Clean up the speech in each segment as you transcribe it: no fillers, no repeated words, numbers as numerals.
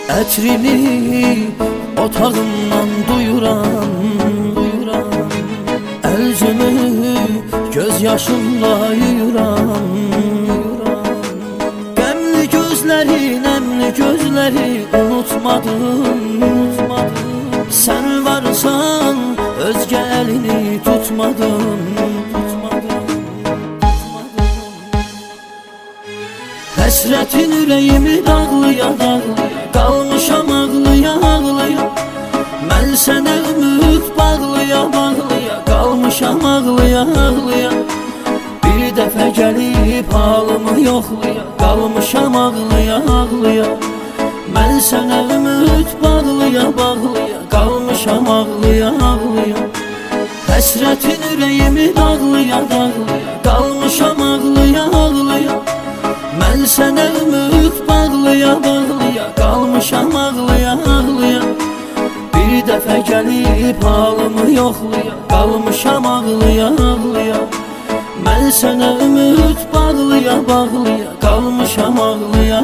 Ətrini otağımdan duyuram, Əlcümü göz yaşımla yuyuram. Qəmli gözləri, nəmli gözləri unutmadım. Sən varsan özgə əlini tutmadım. Həsrətin ürəyimi dağlıya, qalmışam ağlıya, Mən sənə ümid bağlıya, qalmışam ağlıya. Bir dəfə gəlib halımı yoxluya, qalmışam ağlıya. Mən sənə ümid bağlıya, qalmışam ağlıya. Həsrətin ürəyimi dağlıya, qalmışam ağlıya. Mən sənə ümid bağlıya, qalmışam ağlıya. Bir dəfə gəlib halımı yoxluya, qalmışam ağlıya. Mən sənə ümid bağlıya, qalmışam ağlıya.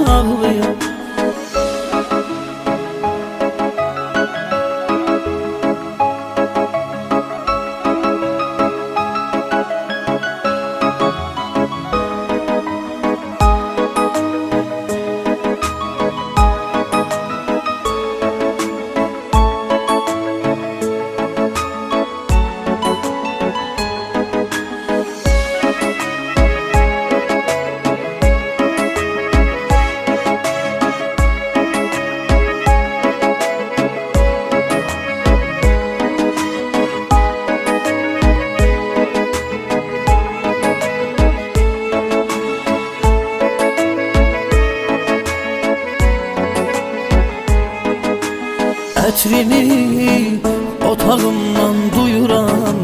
Ətrini otağımdan duyuram,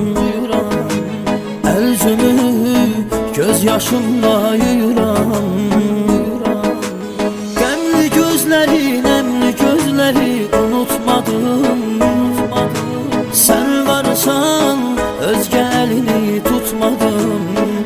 Əlcümü göz yaşımla yuyuram. Qəmli gözləri, nəmli gözləri unutmadım. Sən varsan özgə əlini tutmadım.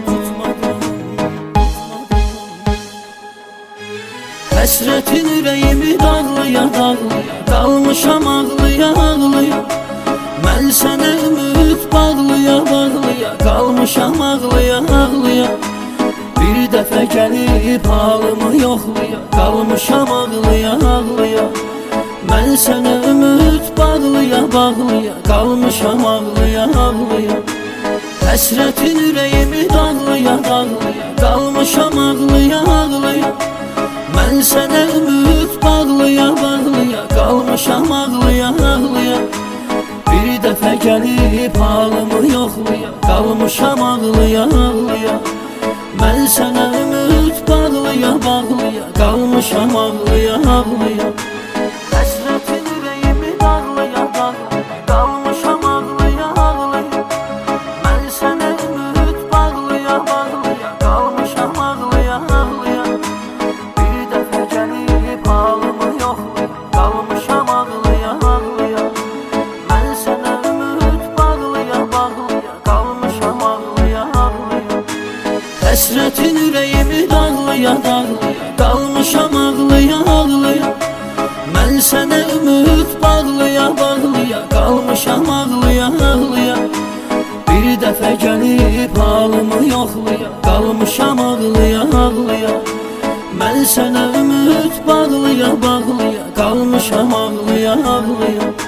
Həsrətin ürəyimi dağlıya, qalmışam ağlıya. Mən sənə ümid bağlıya, qalmışam ağlıya. Bir dəfə gəlib halımı yoxluya, qalmışam ağlıya. Mən sənə ümid bağlıya, qalmışam ağlıya. Həsrətin ürəyimi dağlıya, qalmışam ağlıya. Mən sənə ümid bağlıya, qalmışam ağlıya. Bir dəfə gəlib halımı yoxluya, qalmışam ağlıya. Mən sənə ümid bağlıya, qalmışam ağlıya. Həsrətin ürəyimi dağlıya, qalmışam ağlıya. Mən sənə ümid bağlıya, qalmışam ağlıya. Bir dəfə gəlib halımı yoxluya, qalmışam ağlıya. Mən sənə ümid bağlıya, qalmışam ağlıya. Həsrətin ürəyimi dağlıya, qalmışam ağlıya. Mən sənə ümid bağlıya, qalmışam ağlıya. Bir dəfə gəlib halımı yoxluya, qalmışam ağlıya. Mən sənə ümid bağlıya, qalmışam ağlıya.